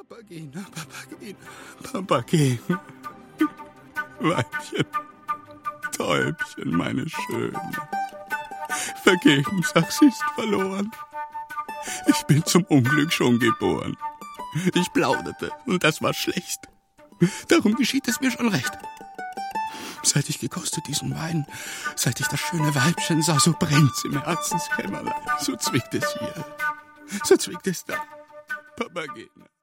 Papagena, Papagena, Papagena. Weibchen, Täubchen, meine Schöne. Vergebens, ach, sie ist verloren. Ich bin zum Unglück schon geboren. Ich plauderte, und das war schlecht. Darum geschieht es mir schon recht. Seit ich gekostet diesen Wein, seit ich das schöne Weibchen sah, so brennt's im Herzenskämmerlein. So zwickt es hier, so zwickt es da. Papagena.